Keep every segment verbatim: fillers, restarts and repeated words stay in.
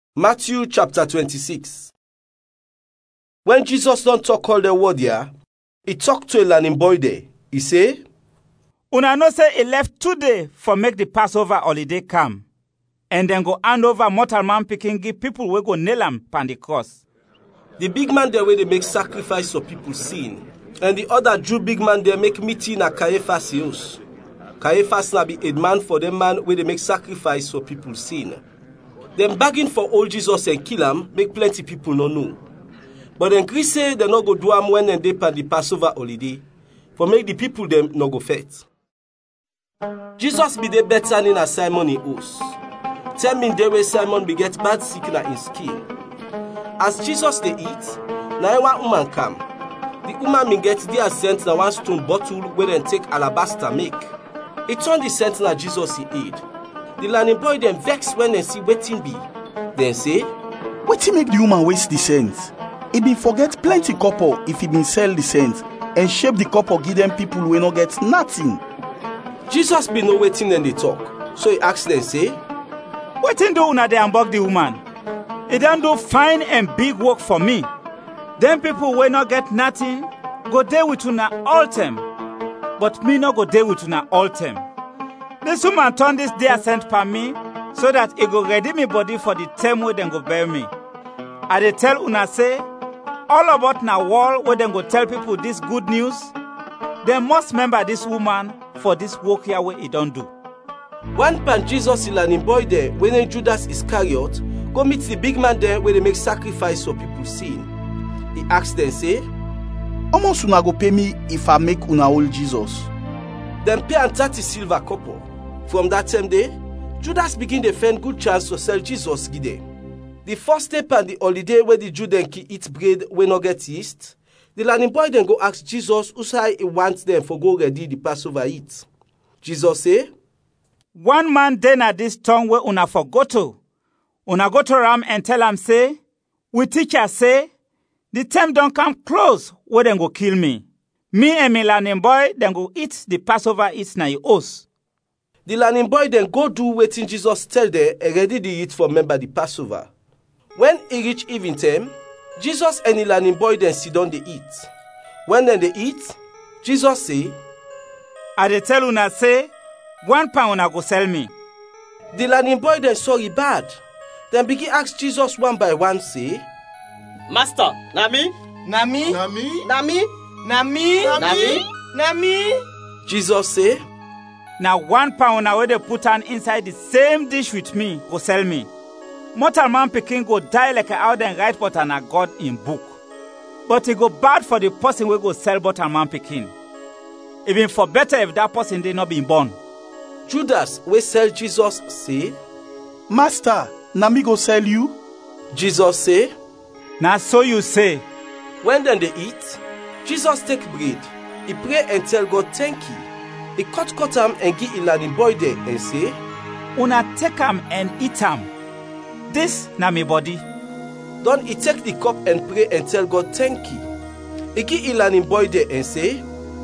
Matthew chapter twenty-six. When Jesus don talk all the word here, he talk to a learning boy there. He say, Una know say he left today for make the Passover holiday come, and then go hand over mortal man pikin give people wey go nail am pan the cross. The big man there wey dey make sacrifice for people sin, and the other Jew big man there make meeting at Caiaphas house. Caiaphas na be a man for them man wey dey make sacrifice for people sin. Them begging for old Jesus and kill him, make plenty people no know. But then Chris say they no go do am when they pan the Passover holiday, for make the people them no go fet. Jesus be the better in a Simon in house. Tell me the way Simon be get bad sick in his skin. As Jesus they eat, now one woman come. The woman me get their scent na one stone bottle where they take alabaster make. It turn the scent na Jesus he eat. The learning boy then vex when they see wetin be. Then say, wetin make the woman waste the scent? He been forget plenty couple if he been sell the scent and shape the couple give them people wey no get nothing. Jesus be no wetin dem dey talk. So he ask them say, Wetin do una dey ambug the woman? He don do fine and big work for me. Them people wey no get nothing go dey with una all time, but me no go dey with una all time. This woman turn this day sent per me so that it go ready me body for the time where dem go bury me. I dey tell una say, all about na wall where dem go tell people this good news, dem must remember this woman for this work here where he don't do. One pan Jesus the learning boy there when then Judas Iscariot go meet the big man there where they make sacrifice for people sin. He asked them say, how much una go pay me if I make una hold Jesus? Them pay and thirty silver couple. From that same day, Judas begin to find good chance to sell Jesus give them. The first step and the holiday where the Jew then eat bread when no get yeast, the learning boy then go ask Jesus who say he wants them for go ready the Passover eat. Jesus say, one man then at this tongue where una for go to. Una go to Ram and tell him say, we teacher say, the time don't come close where them go kill me. Me and me learning boy then go eat the Passover eat na your house. The learning boy then go do wetin Jesus tell them and ready the eat for remember the Passover. When he reach evening time, Jesus and the learning boy then sit down they eat. When then they eat, Jesus say, I dey tell una say, one pound una go sell me. The learning boy then sorry bad. Then begin ask Jesus one by one say, Master, na me? Na me? Na me? Na me? Na me? Na me? Na me? Jesus say, now one pound na wey dey put am inside the same dish with me go sell me. Mortal man pikin go die like how dem write but na God in book. But it go bad for the person wey go sell mortal man pikin. Even for better if that person dey not been born. Judas wey sell Jesus say, Master, na me go sell you? Jesus say, na so you say. When then they eat, Jesus take bread, he pray and tell God thank you. He cut cut am and give a learning boy there and say, una take am and eat am. This na me body. Then he take the cup and pray and tell God thank you. He give a learning boy there and say,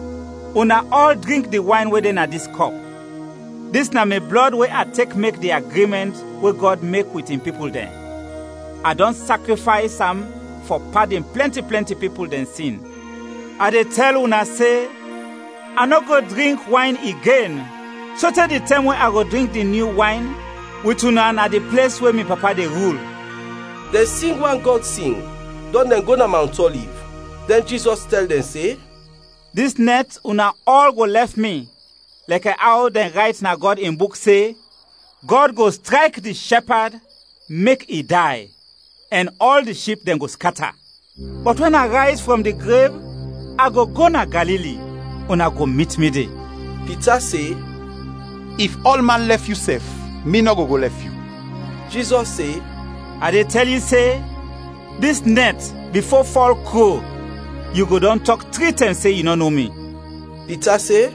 una all drink the wine wey dey na this cup. This na me blood wey I take make the agreement wey God make with him people then. I don't sacrifice am for pardon plenty plenty people then sin. I dey tell una say, I no go drink wine again. So till the time when I go drink the new wine, with una na the place where me papa dey rule. They sing one God sing, then then go na Mount Olive. Then Jesus tell them say, this net una all go left me, like how then write na God in book say, God go strike the shepherd, make he die, and all the sheep then go scatter. But when I rise from the grave, I go go na Galilee. Una go meet me there. Peter say, if all man left you safe, me no go go left you. Jesus say, I dey tell you say, this net before fall crow, you go don talk three times say you no know me. Peter say,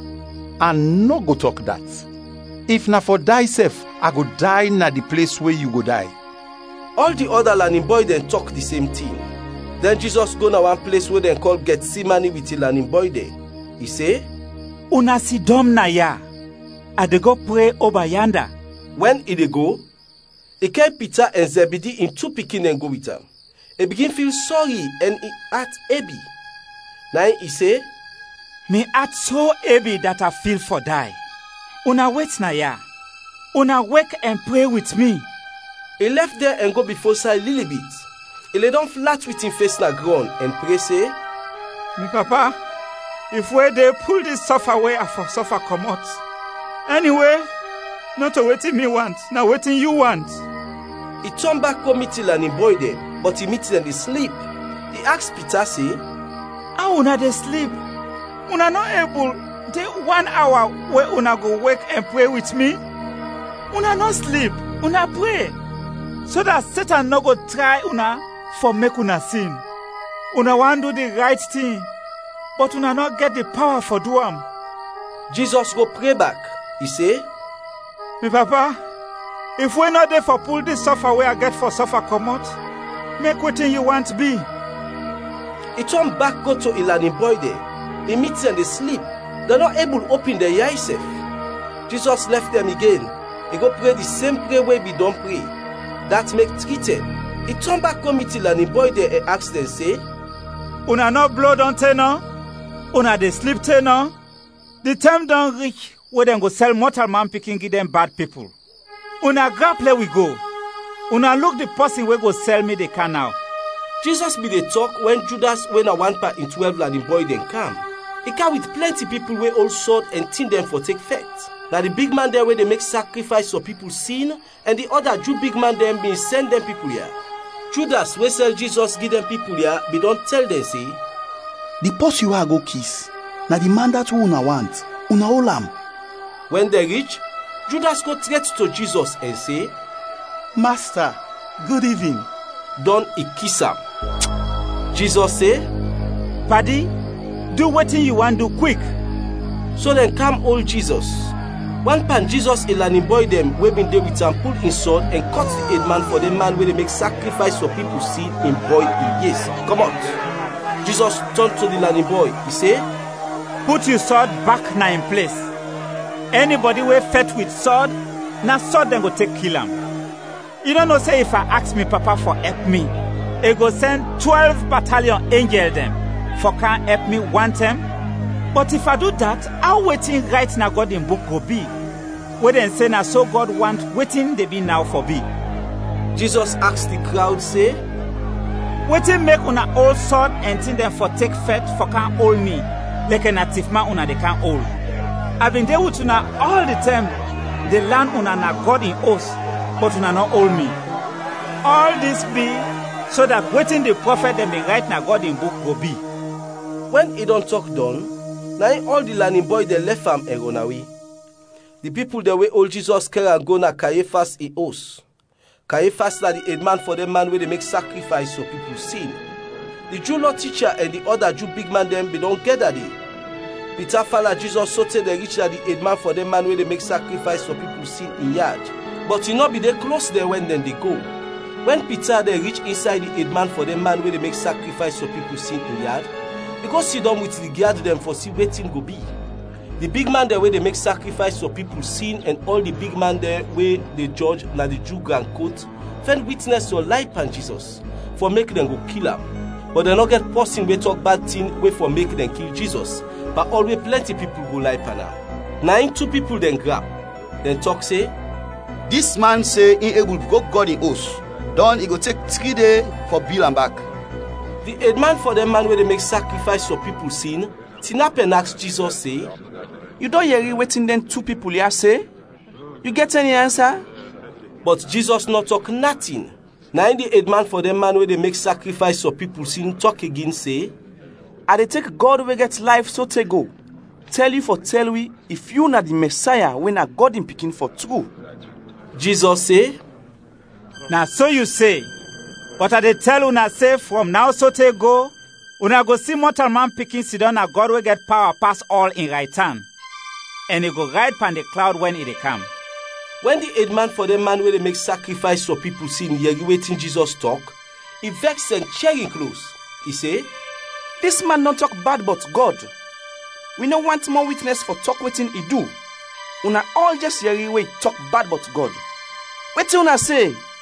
I no go talk that. If na for die safe, I go die na the place where you go die. All the other learning boy then talk the same thing. Then Jesus go na one place where they call Gethsemane with the learning boy there. He say, una sidom na ya. I dey go pray over yonder. When he dey go, He carry Peter and Zebedee in two pikin and go with am. He begin feel sorry and he heart heavy. Now he say, Me heart so heavy that I feel for die. Una wait na ya. Una wake and pray with me. He left there and go before side little bit. He lay down flat with him face na ground and pray say, Me papa, if we dey pull this suffer away, I for suffer comot. Anyway, not to wetin me want, na wetin you want. He turn back go meet and him boy there, but he meet them dey sleep. He ask Peter say, How una dey sleep? Una not able dey one hour where una go wake and pray with me? Una not sleep, una pray. So that Satan no go try una for make una sin. Una want do the right thing, but una not get the power for do am. Jesus go pray back. He say, Me papa, if we not there for pull this suffer where I get for suffer comot, make wetin you want be. He turn back go to Ilani boy there. He meet them they sleep. They're not able to open their eyes self. Jesus left them again. He go pray the same prayer way we don't pray. That make treated. He turn back go meet Ilani boy there and ask them say, Una not blood on tenor? Una dey sleep tenor? The time don't reach where them go sell mortal man picking give them bad people. Una grab play we go. Una look the person we go sell me the can now. Jesus be the talk when Judas when a one part in twelve and the boy then come. He come with plenty people where all sword and tin them for take faith. Now the big man there where they make sacrifice for people sin, and the other Jew big man them be send them people here. Judas we sell Jesus give them people here, be don't tell them say, The post you are go kiss. Now the man that una want, una hold am. When they reach, Judas go threat to Jesus and say, Master, good evening. Don he kiss am. Jesus say, Paddy, do wetin you want do quick. So then come old Jesus. One pan Jesus Ilani boy them we been there with him pull his sword and cut the head man for the man where they make sacrifice for people see him boy in yes. Come out. Jesus turned to the Ilani boy. He say, Put your sword back na in place. Anybody we fight with sword, na sword them go take kill him. You don't know say if I ask me papa for help me, he go send twelve battalion angel them for can help me one time. But if I do that, how waiting right now God in book go be? Where then say na so God want waiting they be now for be. Jesus asked the crowd say, Waiting make una old sword and think them for take fat for can hold me, like a native man una they can hold. I've been there with una all the time. They learn una na God in us, but una not hold me. All this be so that waiting the prophet them be right now God in book go be. When he don't talk done, now all the learning boy they left him and run away. The people the way old Jesus carry and go na Caiaphas in house. Caiaphas na the head man for the man where they make sacrifice so people sin. The Jew law teacher and the other Jew big man them be don't gather there. Peter follow Jesus so say they reach the head man for the man where they make sacrifice so people sin in yard. But he not be there close there when then they go. When Peter they reach inside the head man for the man where they make sacrifice so people sin in yard, he go sit down with the guard them for see waiting go be. The big man there where they make sacrifice so people sin and all the big man there where they judge na the Jew grand court find witness to life and Jesus for make them go kill him. But they not get person we talk bad thing way for make them kill Jesus. But always plenty people go life and now. Nine two people then grab. Then talk say, This man say he able to go God in house. Done he go take three days for bill and back. The head man for the man where they make sacrifice for people sin, Tinap and ask Jesus say, You don't hear waiting then two people here say? You get any answer? But Jesus not talk nothing. Now the head man for the man where they make sacrifice for people sin talk again say, I they take God will get life so take go. Tell you for tell we if you not the Messiah when a God in picking for true. Jesus say, Now so you say, but I they tell una say from now so take go, una go see mortal man picking sit down a God will get power pass all in right hand. And he go ride pan the cloud when it come. When the head man for the man where they make sacrifice for people sin here waiting Jesus talk, he vex and cheering close. He say, This man don't talk bad but God. We no want more witness for talk waiting he do. Una all just hear way talk bad but God. Wait till una say,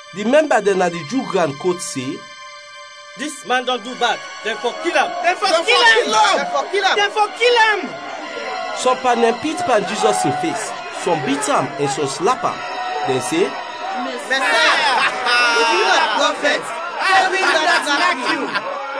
The member dem na the Jew grand court say, This man don't do bad. Then for kill him. Then for kill him. Then for kill him. Then for kill him. some pan dem beat pan Jesus in face, some beat am and some slap am. Dem say, Messiah, if you are prophet, tell me that like you.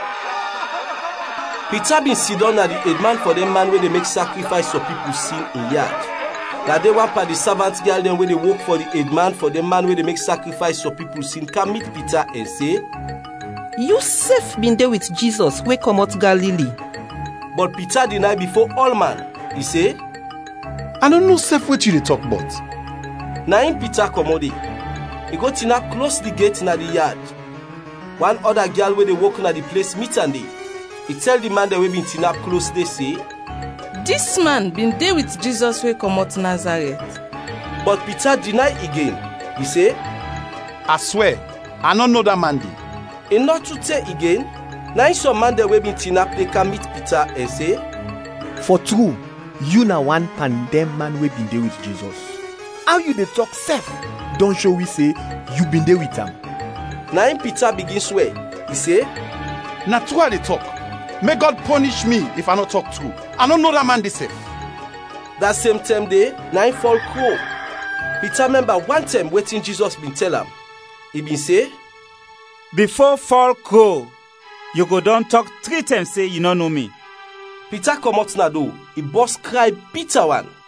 Peter bin sit down na the head man for dem man wey dey make sacrifice for people sin in yard. Na dey one part the servant girl dem wey dey work for the head man for dem man wey dey make sacrifice for people sin come meet Peter and say, You sef bin dey with Jesus wey comot Galilee. But Peter deny before all man. He say, I no know sef wetin you dey talk about. Na him Peter comot dey. He go tina close the gate na the yard. One other girl wey dey work na the place meet am dey. He tell the man dem wey bin tina close dey say, Dis man bin dey with Jesus wey comot Nazareth. But Peter deny again. He say, I swear, I no know that man dey. He not to tell again. Na him some man dem wey bin tina play come meet Peter and say, For true, you na one pandem man wey bin dey with Jesus. How you dey talk sef? Don show we say you bin dey with am. Na him Peter begin swear. He say, Na true I dey talk. May God punish me if I no talk true. I no know that man dey sef. That same time day, na him fall crow. Peter remember one time wetin Jesus bin tell am. He bin say, Before fall crow, you go don talk three times say you no know me. Peter comot na door. He burst cry Peter one.